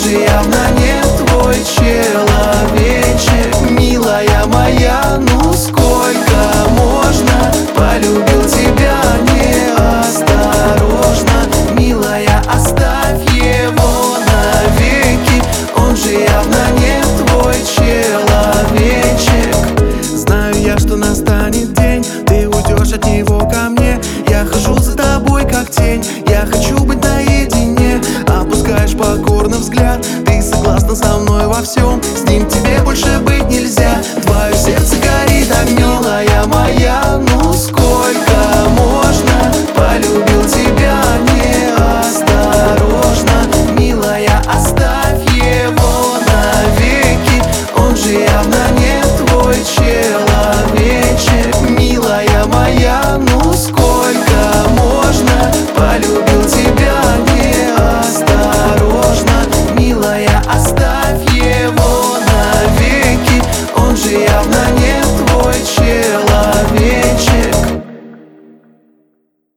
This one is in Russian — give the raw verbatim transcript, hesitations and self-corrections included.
же явно не твой человечек. Милая моя, ну сколько можно? Полюбил тебя неосторожно. Милая, оставь его навеки, он же явно не твой человечек. Знаю я, что настанет день, ты уйдешь от него ко мне. Я хожу за тобой как тень, я хочу быть наедине. Опускаешь покорно взгляд, ты согласна со мной во всем. С ним тебе больше быть нельзя, твое сердце горит огнем. Милая моя, ну сколько можно? Полюбил тебя неосторожно. Милая, оставь его навеки, он же явно не твой человечек. Милая моя, ну сколько можно? Полюбил тебя неосторожно. Милая, оставь его навеки, он же явно